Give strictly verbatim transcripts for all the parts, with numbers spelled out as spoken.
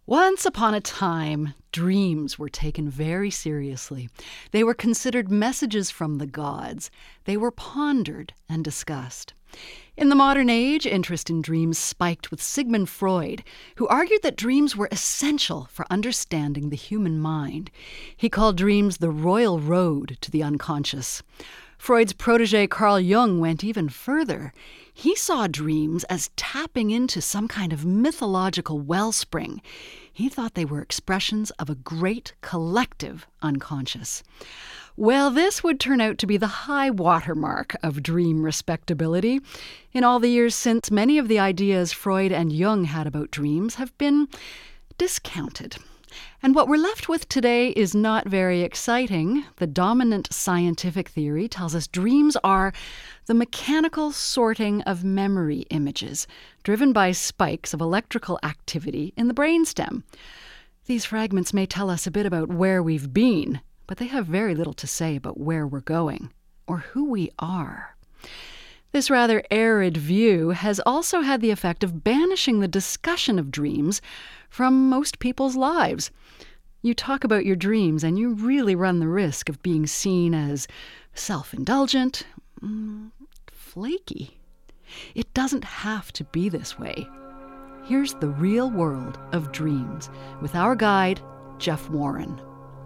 Once upon a time, dreams were taken very seriously. They were considered messages from the gods. They were pondered and discussed. In the modern age, interest in dreams spiked with Sigmund Freud, who argued that dreams were essential for understanding the human mind. He called dreams the royal road to the unconscious. Freud's protege Carl Jung went even further. He saw dreams as tapping into some kind of mythological wellspring. He thought they were expressions of a great collective unconscious. Well, this would turn out to be the high watermark of dream respectability. In all the years since, many of the ideas Freud and Jung had about dreams have been discounted. And what we're left with today is not very exciting. The dominant scientific theory tells us dreams are the mechanical sorting of memory images, driven by spikes of electrical activity in the brainstem. These fragments may tell us a bit about where we've been, but they have very little to say about where we're going or who we are. This rather arid view has also had the effect of banishing the discussion of dreams from most people's lives. You talk about your dreams and you really run the risk of being seen as self-indulgent, mm, flaky. It doesn't have to be this way. Here's the real world of dreams with our guide, Jeff Warren.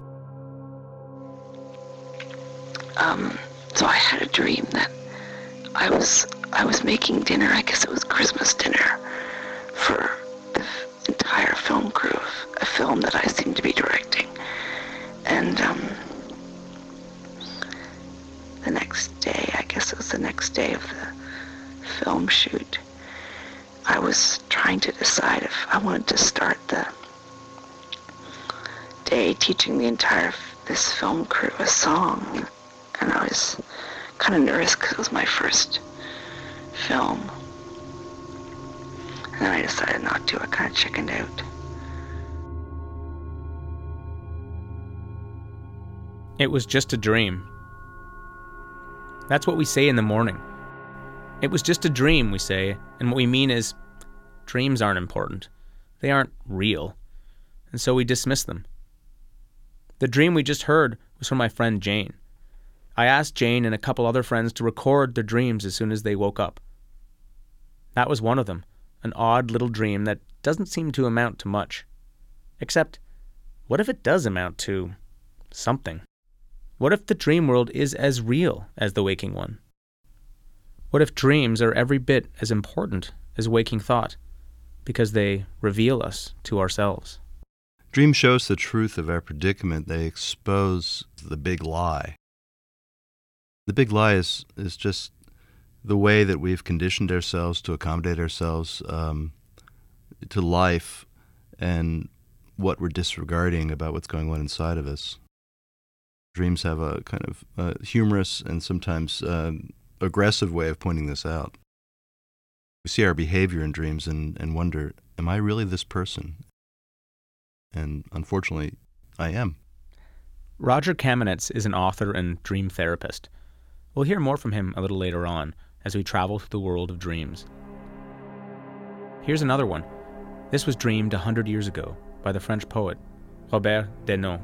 Um, so I had a dream that I was I was making dinner. I guess it was Christmas dinner for the f- entire film crew of a film that I seemed to be directing. And um, the next day, I guess it was the next day of the film shoot, I was trying to decide if I wanted to start the day teaching the entire this film crew a song. And I was kind of nervous because it was my first film. And then I decided not to. I kind of chickened out. It was just a dream. That's what we say in the morning. It was just a dream, we say, and what we mean is dreams aren't important. They aren't real. And so we dismiss them. The dream we just heard was from my friend Jane. I asked Jane and a couple other friends to record their dreams as soon as they woke up. That was one of them, an odd little dream that doesn't seem to amount to much. Except, what if it does amount to something? What if the dream world is as real as the waking one? What if dreams are every bit as important as waking thought, because they reveal us to ourselves? Dreams show us the truth of our predicament. They expose the big lie. The big lie is, is just the way that we've conditioned ourselves to accommodate ourselves um, to life and what we're disregarding about what's going on inside of us. Dreams have a kind of uh, humorous and sometimes uh, aggressive way of pointing this out. We see our behavior in dreams and, and wonder, am I really this person? And unfortunately, I am. Roger Kamenetz is an author and dream therapist. We'll hear more from him a little later on as we travel through the world of dreams. Here's another one. This was dreamed a hundred years ago by the French poet Robert Deneau.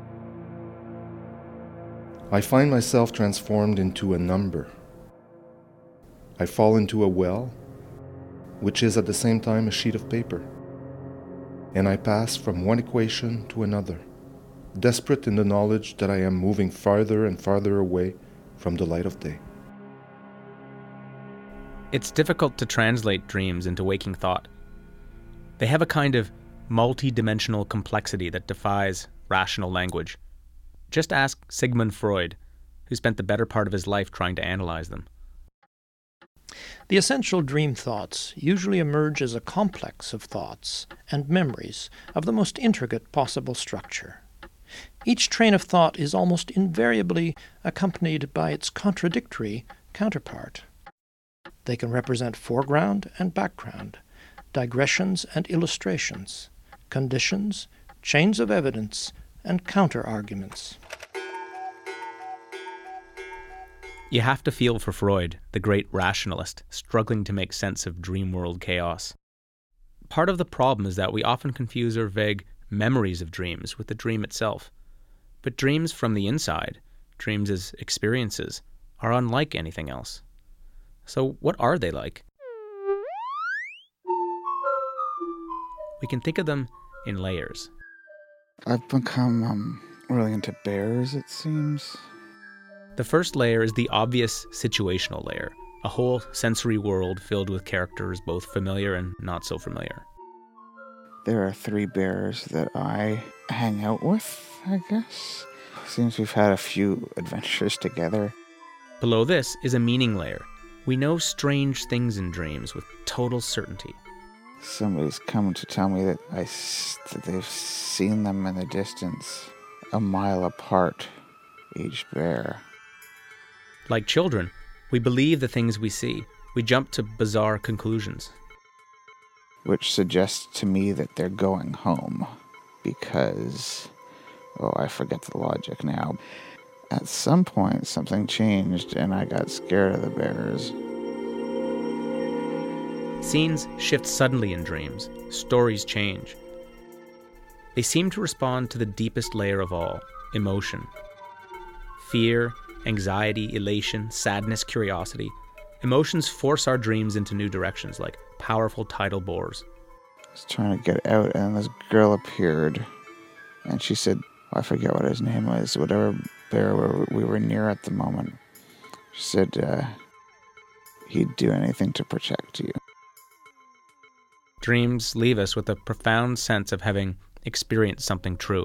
I find myself transformed into a number. I fall into a well, which is at the same time a sheet of paper, and I pass from one equation to another, desperate in the knowledge that I am moving farther and farther away from the light of day. It's difficult to translate dreams into waking thought. They have a kind of multi-dimensional complexity that defies rational language. Just ask Sigmund Freud, who spent the better part of his life trying to analyze them. The essential dream thoughts usually emerge as a complex of thoughts and memories of the most intricate possible structure. Each train of thought is almost invariably accompanied by its contradictory counterpart. They can represent foreground and background, digressions and illustrations, conditions, chains of evidence, and counter-arguments. You have to feel for Freud, the great rationalist, struggling to make sense of dream world chaos. Part of the problem is that we often confuse our vague memories of dreams with the dream itself. But dreams from the inside, dreams as experiences, are unlike anything else. So what are they like? We can think of them in layers. I've become um, really into bears, it seems. The first layer is the obvious situational layer, a whole sensory world filled with characters both familiar and not so familiar. There are three bears that I hang out with, I guess. Seems we've had a few adventures together. Below this is a meaning layer. We know strange things in dreams with total certainty. Somebody's come to tell me that, I, that they've seen them in the distance, a mile apart, each bear. Like children, we believe the things we see. We jump to bizarre conclusions. Which suggests to me that they're going home, because, oh, I forget the logic now. At some point, something changed and I got scared of the bears. Scenes shift suddenly in dreams. Stories change. They seem to respond to the deepest layer of all, emotion. Fear, anxiety, elation, sadness, curiosity. Emotions force our dreams into new directions like powerful tidal bores. I was trying to get out and this girl appeared and she said, I forget what his name was, whatever bear we were near at the moment. She said uh, he'd do anything to protect you. Dreams leave us with a profound sense of having experienced something true.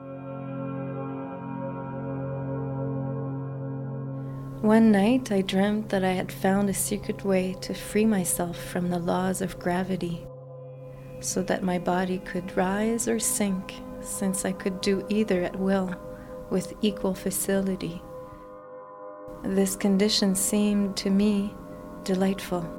One night I dreamt that I had found a secret way to free myself from the laws of gravity, so that my body could rise or sink, since I could do either at will, with equal facility. This condition seemed to me delightful.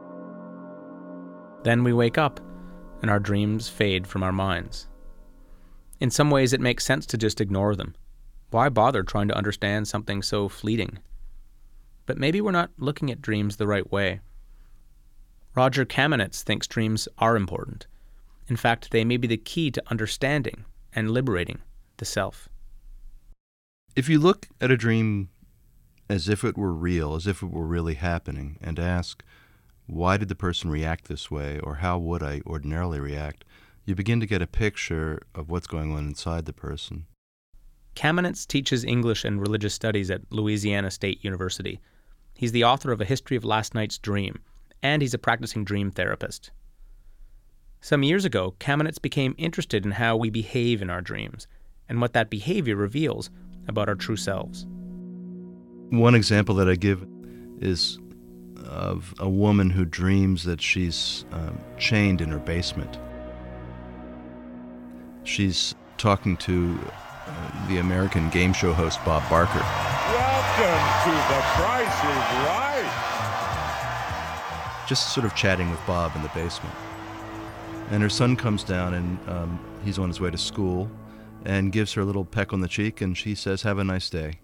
Then we wake up, and our dreams fade from our minds. In some ways, it makes sense to just ignore them. Why bother trying to understand something so fleeting? But maybe we're not looking at dreams the right way. Roger Kamenetz thinks dreams are important. In fact, they may be the key to understanding and liberating the self. If you look at a dream as if it were real, as if it were really happening, and ask, why did the person react this way, or how would I ordinarily react, you begin to get a picture of what's going on inside the person. Kamenetz teaches English and religious studies at Louisiana State University. He's the author of A History of Last Night's Dream, and he's a practicing dream therapist. Some years ago, Kamenetz became interested in how we behave in our dreams, and what that behavior reveals about our true selves. One example that I give is of a woman who dreams that she's um, chained in her basement. She's talking to uh, the American game show host Bob Barker. Welcome to The Price is Right. Just sort of chatting with Bob in the basement. And her son comes down and um, he's on his way to school and gives her a little peck on the cheek and she says, "Have a nice day."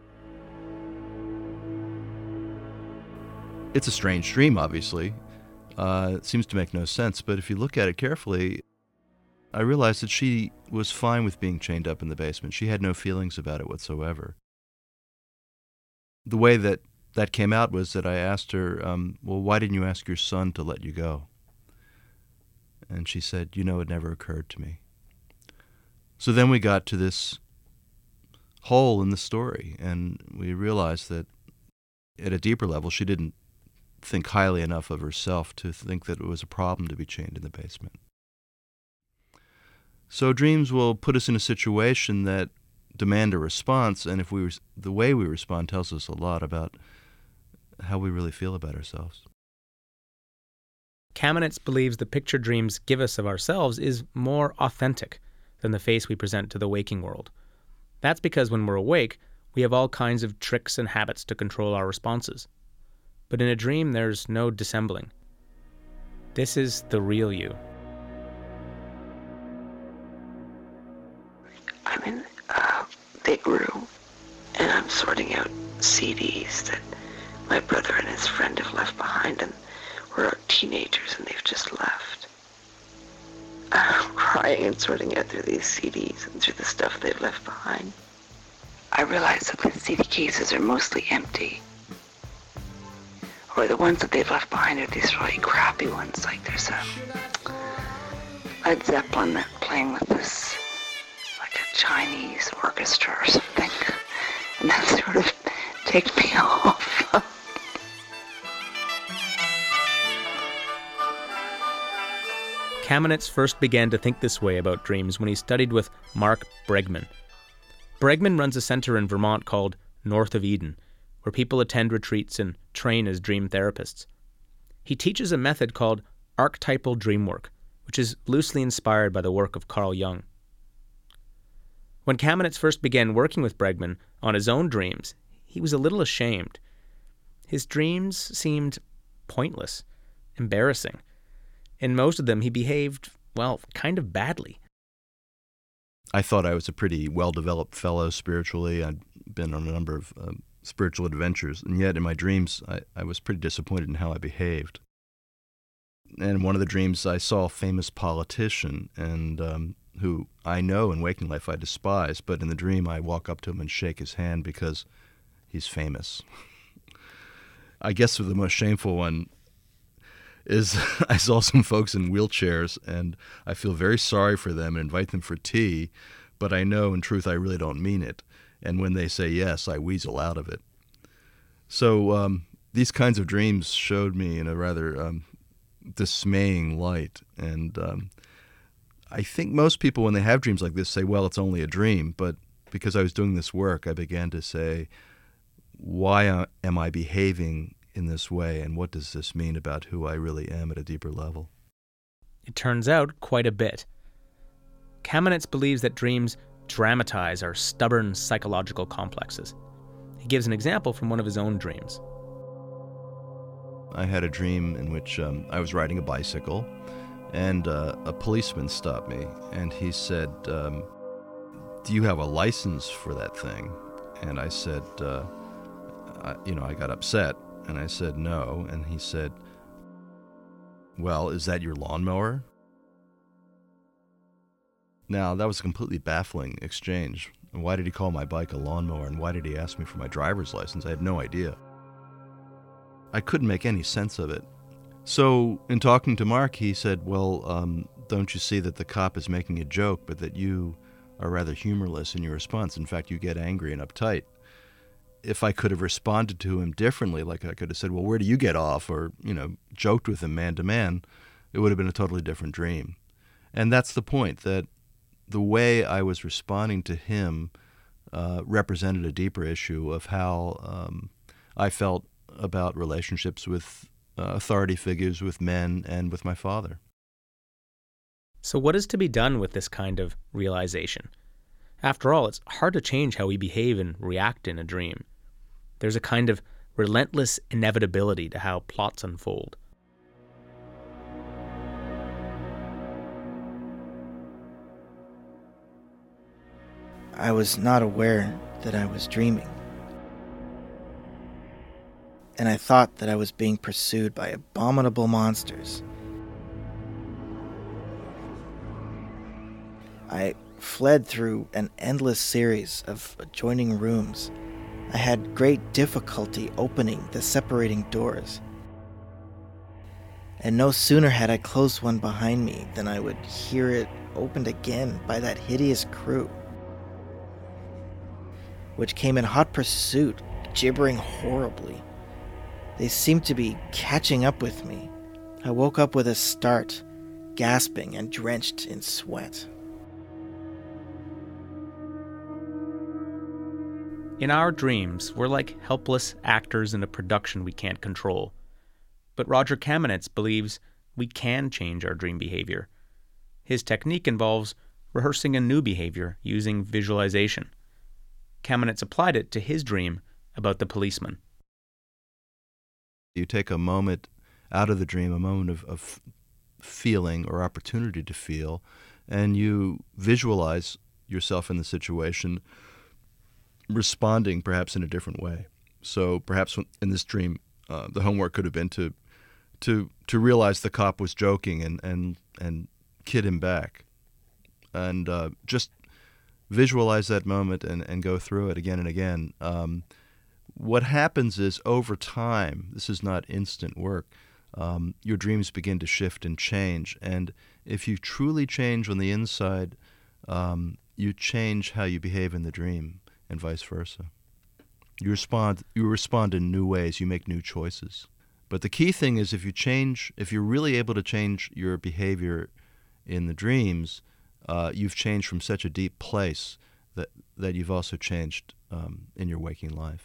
It's a strange dream, obviously. Uh, it seems to make no sense, but if you look at it carefully, I realized that she was fine with being chained up in the basement. She had no feelings about it whatsoever. The way that that came out was that I asked her, um, well, why didn't you ask your son to let you go? And she said, you know, it never occurred to me. So then we got to this hole in the story, and we realized that at a deeper level, she didn't think highly enough of herself to think that it was a problem to be chained in the basement. So dreams will put us in a situation that demand a response, and if we res- the way we respond tells us a lot about how we really feel about ourselves. Kamenetz believes the picture dreams give us of ourselves is more authentic than the face we present to the waking world. That's because when we're awake, we have all kinds of tricks and habits to control our responses. But in a dream, there's no dissembling. This is the real you. I'm in a big room, and I'm sorting out C Ds that my brother and his friend have left behind, and we're teenagers and they've just left. trying and sorting out through these C Ds and through the stuff they've left behind, I realized that the C D cases are mostly empty. Or the ones that they've left behind are these really crappy ones, like there's a Led Zeppelin that playing with this, like a Chinese orchestra or something. And that sort of takes me off. Kamenetz first began to think this way about dreams when he studied with Mark Bregman. Bregman runs a center in Vermont called North of Eden, where people attend retreats and train as dream therapists. He teaches a method called archetypal dream work, which is loosely inspired by the work of Carl Jung. When Kamenetz first began working with Bregman on his own dreams, he was a little ashamed. His dreams seemed pointless, embarrassing. In most of them, he behaved, well, kind of badly. I thought I was a pretty well-developed fellow spiritually. I'd been on a number of uh, spiritual adventures, and yet in my dreams, I, I was pretty disappointed in how I behaved. And in one of the dreams, I saw a famous politician, and um, who I know in waking life I despise, but in the dream I walk up to him and shake his hand because he's famous. I guess the most shameful one is I saw some folks in wheelchairs, and I feel very sorry for them and invite them for tea, but I know in truth I really don't mean it. And when they say yes, I weasel out of it. So um, these kinds of dreams showed me in a rather um, dismaying light. And um, I think most people, when they have dreams like this, say, well, it's only a dream. But because I was doing this work, I began to say, why am I behaving in this way, and what does this mean about who I really am at a deeper level? It turns out quite a bit. Kamenetz believes that dreams dramatize our stubborn psychological complexes. He gives an example from one of his own dreams. I had a dream in which um, I was riding a bicycle, and uh, a policeman stopped me, and he said, um, do you have a license for that thing? And I said, uh, I, you know, I got upset. And I said, no. And he said, well, is that your lawnmower? Now, that was a completely baffling exchange. Why did he call my bike a lawnmower, and why did he ask me for my driver's license? I had no idea. I couldn't make any sense of it. So, in talking to Mark, he said, well, um, don't you see that the cop is making a joke, but that you are rather humorless in your response? In fact, you get angry and uptight. If I could have responded to him differently, like I could have said, well, where do you get off? Or, you know, joked with him man to man, it would have been a totally different dream. And that's the point, that the way I was responding to him uh, represented a deeper issue of how um, I felt about relationships with uh, authority figures, with men, and with my father. So what is to be done with this kind of realization? After all, it's hard to change how we behave and react in a dream. There's a kind of relentless inevitability to how plots unfold. I was not aware that I was dreaming. And I thought that I was being pursued by abominable monsters. I fled through an endless series of adjoining rooms. I had great difficulty opening the separating doors. And no sooner had I closed one behind me than I would hear it opened again by that hideous crew, which came in hot pursuit, gibbering horribly. They seemed to be catching up with me. I woke up with a start, gasping and drenched in sweat. In our dreams, we're like helpless actors in a production we can't control. But Roger Kamenetz believes we can change our dream behavior. His technique involves rehearsing a new behavior using visualization. Kamenetz applied it to his dream about the policeman. You take a moment out of the dream, a moment of, of feeling or opportunity to feel, and you visualize yourself in the situation responding perhaps in a different way. So perhaps in this dream, uh, the homework could have been to to to realize the cop was joking and, and, and kid him back. and uh, just visualize that moment and, and go through it again and again. Um, what happens is over time, this is not instant work, um, your dreams begin to shift and change. And if you truly change on the inside, um, you change how you behave in the dream and vice versa. You respond, you respond in new ways, you make new choices. But the key thing is if you change, if you're really able to change your behavior in the dreams, uh, you've changed from such a deep place that, that you've also changed um, in your waking life.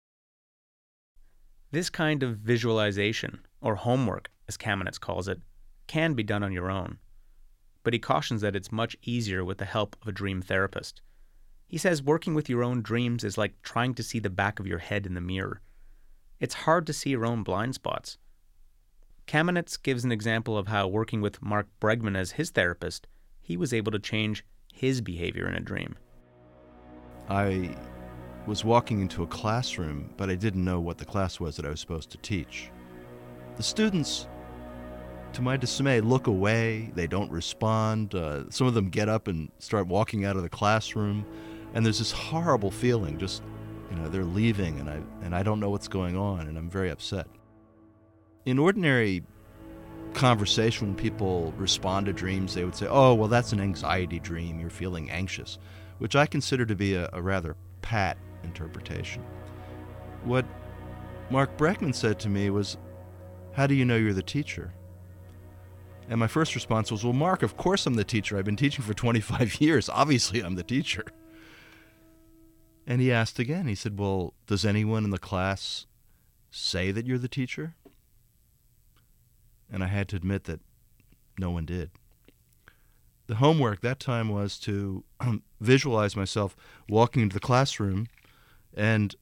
This kind of visualization, or homework, as Kamenetz calls it, can be done on your own. But he cautions that it's much easier with the help of a dream therapist. He says working with your own dreams is like trying to see the back of your head in the mirror. It's hard to see your own blind spots. Kamenetz gives an example of how working with Mark Bregman as his therapist, he was able to change his behavior in a dream. I was walking into a classroom, but I didn't know what the class was that I was supposed to teach. The students, to my dismay, look away. They don't respond. Uh, some of them get up and start walking out of the classroom, and there's this horrible feeling, just, you know, they're leaving, and I and I don't know what's going on, and I'm very upset. In ordinary conversation, when people respond to dreams, they would say, oh, well, that's an anxiety dream. You're feeling anxious, which I consider to be a, a rather pat interpretation. What Mark Bregman said to me was, how do you know you're the teacher? And my first response was, well, Mark, of course I'm the teacher. I've been teaching for twenty-five years. Obviously, I'm the teacher. And he asked again. He said, well, does anyone in the class say that you're the teacher? And I had to admit that no one did. The homework that time was to um, visualize myself walking into the classroom and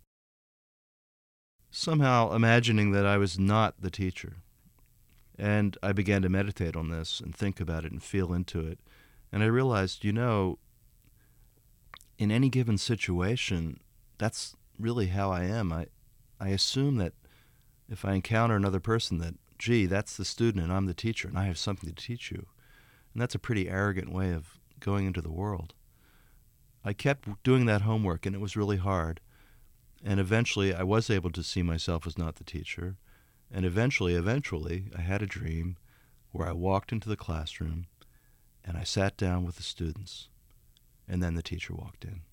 somehow imagining that I was not the teacher. And I began to meditate on this and think about it and feel into it. And I realized, you know, in any given situation, that's really how I am. I, I assume that if I encounter another person that, gee, that's the student and I'm the teacher and I have something to teach you. And that's a pretty arrogant way of going into the world. I kept doing that homework, and it was really hard. And eventually, I was able to see myself as not the teacher. And eventually, eventually, I had a dream where I walked into the classroom, and I sat down with the students, and then the teacher walked in.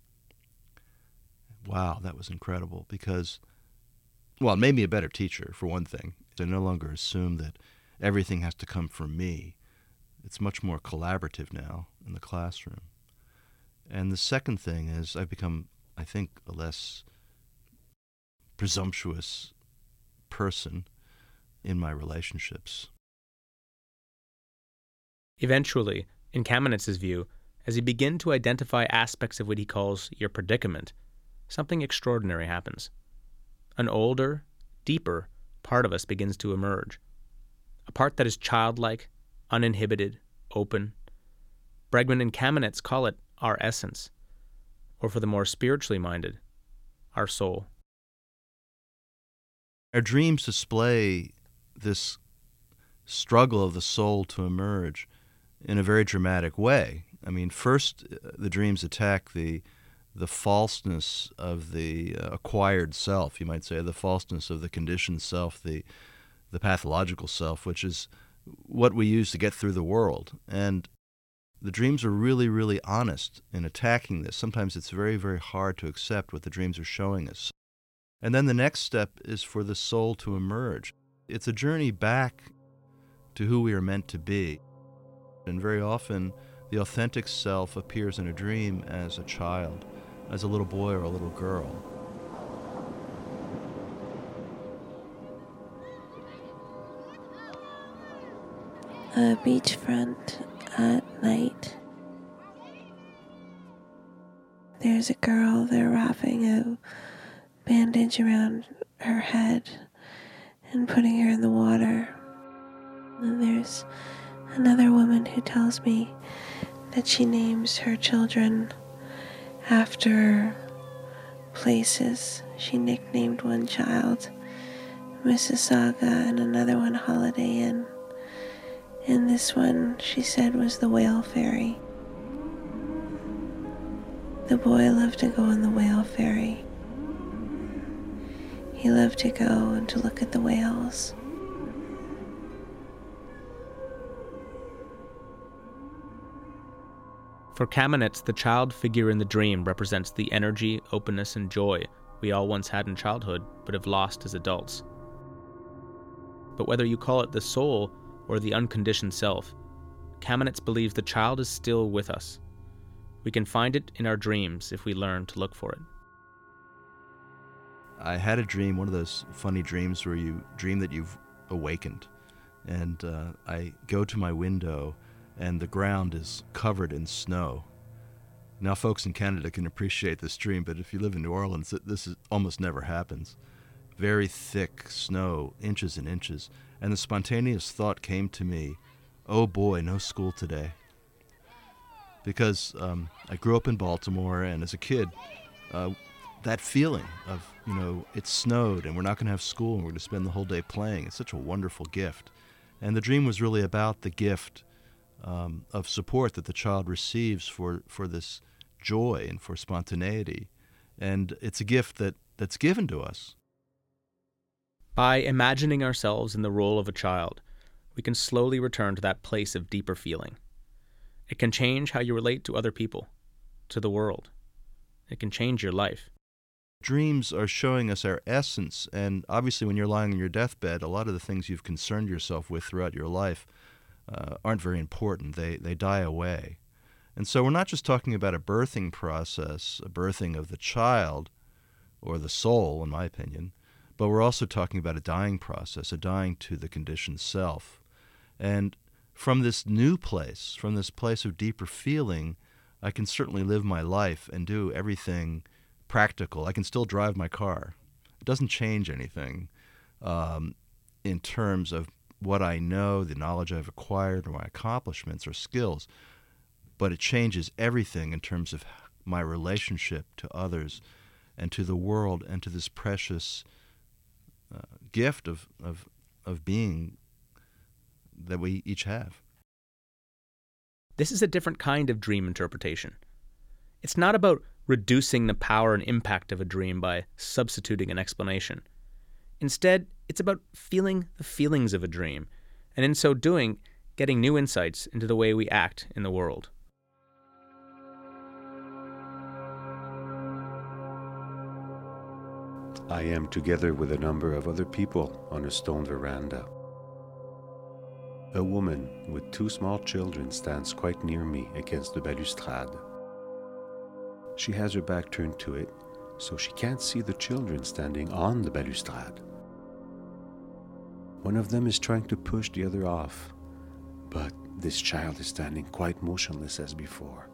Wow, that was incredible because, well, it made me a better teacher, for one thing. I no longer assume that everything has to come from me. It's much more collaborative now in the classroom. And the second thing is I've become, I think, a less presumptuous person in my relationships. Eventually, in Kamenetz's view, as you begin to identify aspects of what he calls your predicament, something extraordinary happens. An older, deeper part of us begins to emerge. A part that is childlike, uninhibited, open. Bregman and Kamenetz call it our essence, or for the more spiritually minded, our soul. Our dreams display this struggle of the soul to emerge in a very dramatic way. I mean, first, the dreams attack the the falseness of the uh, acquired self, you might say, the falseness of the conditioned self, the the pathological self, which is what we use to get through the world. And the dreams are really, really honest in attacking this. Sometimes it's very, very hard to accept what the dreams are showing us. And then the next step is for the soul to emerge. It's a journey back to who we are meant to be. And very often, the authentic self appears in a dream as a child, as a little boy or a little girl. A beachfront at night. There's a girl, they're wrapping a bandage around her head and putting her in the water. And there's another woman who tells me that she names her children after places. She nicknamed one child Mississauga and another one Holiday Inn. And this one, she said, was the Whale Ferry. The boy loved to go on the whale ferry. He loved to go and to look at the whales. For Kamenetz, the child figure in the dream represents the energy, openness, and joy we all once had in childhood but have lost as adults. But whether you call it the soul or the unconditioned self, Kamenetz believes the child is still with us. We can find it in our dreams if we learn to look for it. I had a dream, one of those funny dreams where you dream that you've awakened. And uh, I go to my window and the ground is covered in snow. Now, folks in Canada can appreciate this dream, but if you live in New Orleans, this is, almost never happens. Very thick snow, inches and inches. And the spontaneous thought came to me, oh boy, no school today. Because um, I grew up in Baltimore, and as a kid, uh, that feeling of, you know, it snowed and we're not going to have school and we're going to spend the whole day playing, it's such a wonderful gift. And the dream was really about the gift um, of support that the child receives for, for this joy and for spontaneity. And it's a gift that, that's given to us. By imagining ourselves in the role of a child, we can slowly return to that place of deeper feeling. It can change how you relate to other people, to the world. It can change your life. Dreams are showing us our essence, and obviously when you're lying on your deathbed, a lot of the things you've concerned yourself with throughout your life uh, aren't very important. They, they die away. And so we're not just talking about a birthing process, a birthing of the child, or the soul, in my opinion, but we're also talking about a dying process, a dying to the conditioned self. And from this new place, from this place of deeper feeling, I can certainly live my life and do everything practical. I can still drive my car. It doesn't change anything um, in terms of what I know, the knowledge I've acquired, or my accomplishments or skills, but it changes everything in terms of my relationship to others and to the world and to this precious uh, gift of, of, of being that we each have. This is a different kind of dream interpretation. It's not about reducing the power and impact of a dream by substituting an explanation. Instead, it's about feeling the feelings of a dream, and in so doing, getting new insights into the way we act in the world. I am together with a number of other people on a stone veranda. A woman with two small children stands quite near me against the balustrade. She has her back turned to it, so she can't see the children standing on the balustrade. One of them is trying to push the other off, but this child is standing quite motionless as before.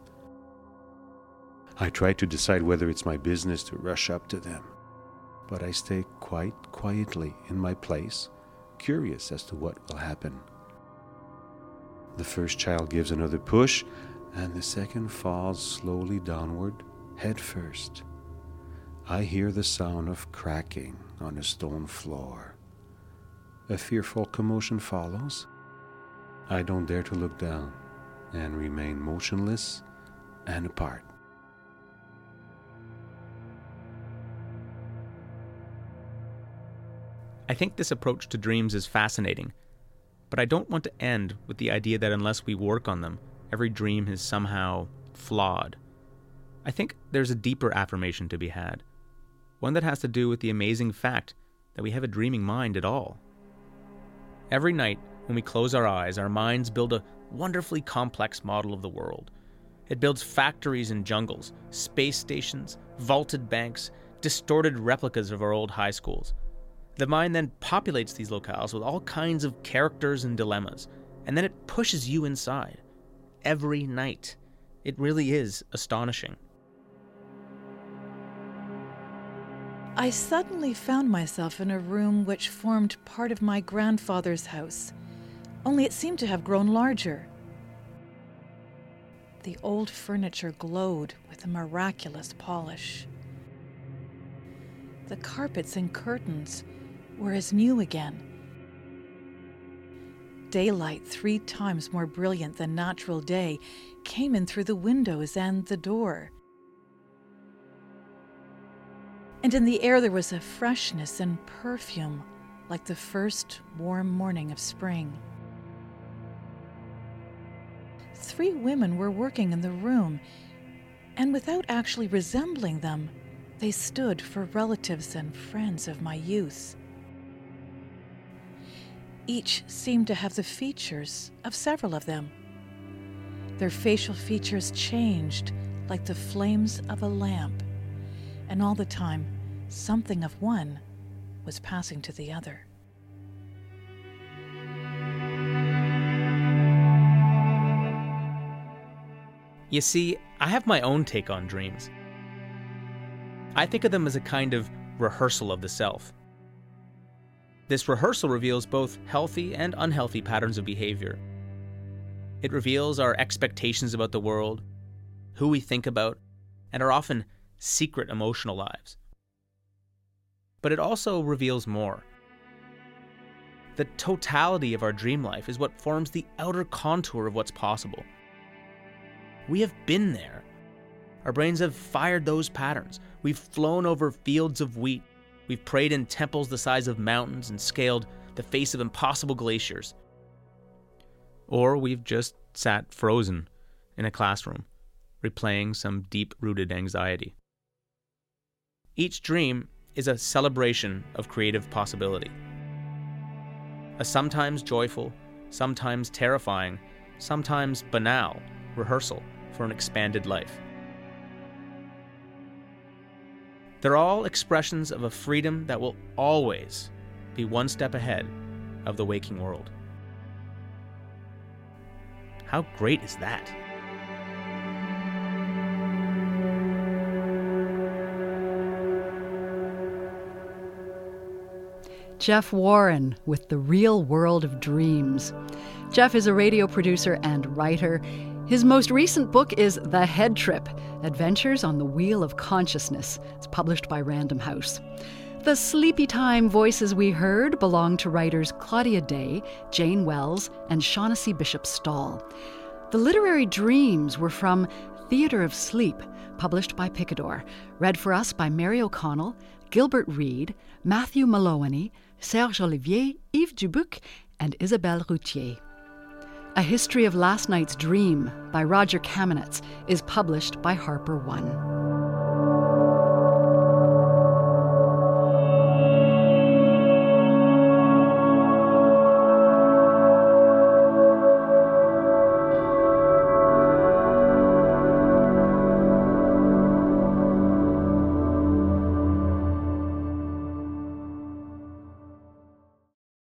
I try to decide whether it's my business to rush up to them, but I stay quite quietly in my place, curious as to what will happen. The first child gives another push, and the second falls slowly downward, head first. I hear the sound of cracking on a stone floor. A fearful commotion follows. I don't dare to look down and remain motionless and apart. I think this approach to dreams is fascinating, but I don't want to end with the idea that unless we work on them, every dream is somehow flawed. I think there's a deeper affirmation to be had, one that has to do with the amazing fact that we have a dreaming mind at all. Every night, when we close our eyes, our minds build a wonderfully complex model of the world. It builds factories and jungles, space stations, vaulted banks, distorted replicas of our old high schools. The mind then populates these locales with all kinds of characters and dilemmas, and then it pushes you inside. Every night. It really is astonishing. I suddenly found myself in a room which formed part of my grandfather's house, only it seemed to have grown larger. The old furniture glowed with a miraculous polish. The carpets and curtains were as new again. Daylight, three times more brilliant than natural day, came in through the windows and the door. and in the air there was a freshness and perfume like the first warm morning of spring. Three women were working in the room, and without actually resembling them, they stood for relatives and friends of my youth. Each seemed to have the features of several of them. Their facial features changed like the flames of a lamp, and all the time, something of one was passing to the other. You see, I have my own take on dreams. I think of them as a kind of rehearsal of the self. This rehearsal reveals both healthy and unhealthy patterns of behavior. It reveals our expectations about the world, who we think about, and our often secret emotional lives. But it also reveals more. The totality of our dream life is what forms the outer contour of what's possible. We have been there. Our brains have fired those patterns. We've flown over fields of wheat. We've prayed in temples the size of mountains and scaled the face of impossible glaciers. Or we've just sat frozen in a classroom, replaying some deep-rooted anxiety. Each dream is a celebration of creative possibility. A sometimes joyful, sometimes terrifying, sometimes banal rehearsal for an expanded life. They're all expressions of a freedom that will always be one step ahead of the waking world. How great is that? Jeff Warren with The Real World of Dreams. Jeff is a radio producer and writer. His most recent book is The Head Trip, Adventures on the Wheel of Consciousness. It's published by Random House. The sleepy time voices we heard belong to writers Claudia Day, Jane Wells, and Shaughnessy Bishop Stall. The literary dreams were from Theatre of Sleep, published by Picador, read for us by Mary O'Connell, Gilbert Reed, Matthew Maloney, Serge Olivier, Yves Dubuc, and Isabelle Routier. A History of Last Night's Dream by Roger Kamenetz is published by Harper One.